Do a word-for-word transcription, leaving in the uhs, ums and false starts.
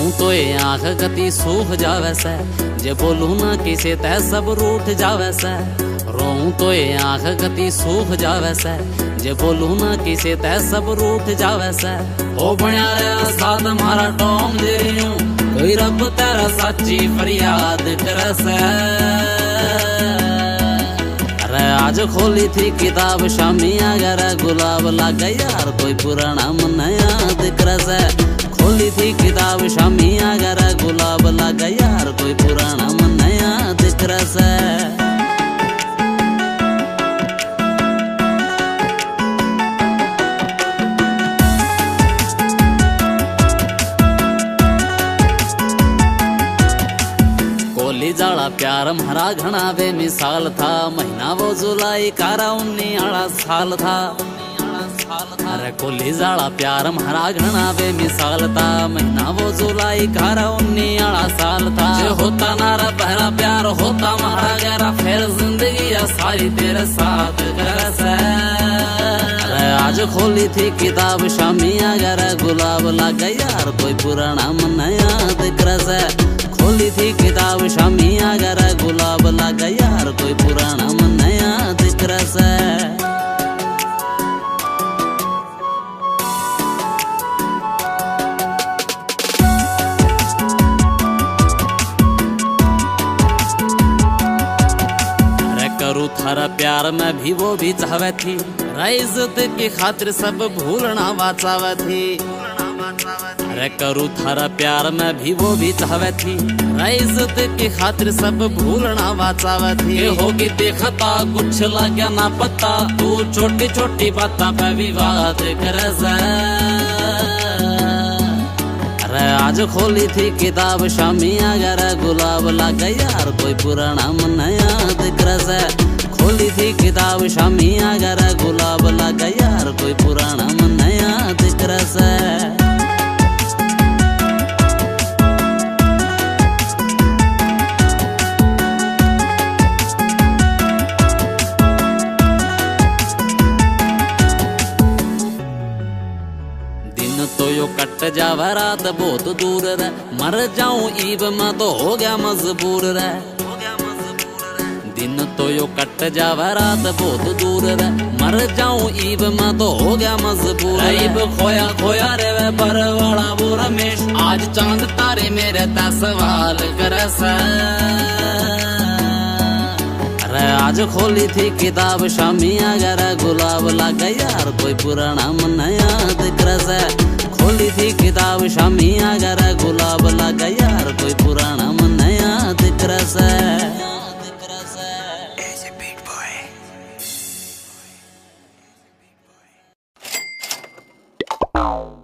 रोऊं तो ये आँख गति सूख जावे से, जे बोलूं ना किसे तह सब रूठ जावे से। रोऊं तो ये आँख गति सूख जावे से, जे बोलूं ना किसे तह सब रूठ जावे से। ओ बण्या रे साथ मारा टोम दे रही हूँ, कोई रब तेरा सच्ची फरियाद करे से। अरे आज खोली थी किताब शामी अगर गुलाब लग यार, कोई पुराना मन याद करे से। खोली थी किताब शामी अगर गुलाब लग यार, कोई पुराना मन याद करे से। कोली जाड़ा प्यार म्हारा घना बेमिसाल था, महीना वो जुलाई कारा उन्नी आड़ा साल था। अरे कोली जाड़ा प्यार म्हारा घना बेमिसाल था, महीना वो जुलाई कारा उन्नी आड़ा साल था। जो होता नारा पहला प्यार होता म्हारा गहरा, फिर जिंदगी सारी तेरे साथ करे से। अरे आज खोली थी किताब शामी अगर गुलाब लग यार, कोई पुराना मन याद करे से। खोली थी किताब शामी अगर गुलाब लग यार, कोई पुराना मन याद करे से। अरे करूँ थारा प्यार में भी वो भी चाहवे थी, इज्जत की खातिर सब भूलना वाचावे थी। अरे करूँ थारा प्यार में भी वो भी चाहवे थी, इज्जत की खातिर सब भूलना वाचावे थी। होगी देखता कुछ लगे ना पता, तू छोटी छोटी बातों पे विवाद करे से। अरे आज खोली थी किताब शामी अगर गुलाब लग यार, कोई पुराना मन याद करे से। खोली थी किताब शामी अगर गुलाब लग यार, कोई पुराना मन याद करे से। तो यो कट जावा रात बहुत दूर रे, मर जाऊं ईब में तो हो गया मजबूर रे। दिन तो यो कट जावा रात बहुत दूर रे, मर जाऊं ईब में तो हो गया मजबूर। ईब खोया खोया रे वे पर वाला वो रमेश, आज चांद तारे मेरे ता सवाल करे से। अरे आज खोली थी किताब शामी अगर गुलाब लग यार, कोई पुराना मन याद करे से। खोली थी किताब शामी अगर गुलाब लग यार, कोई पुराना मन याद करे से। Oh.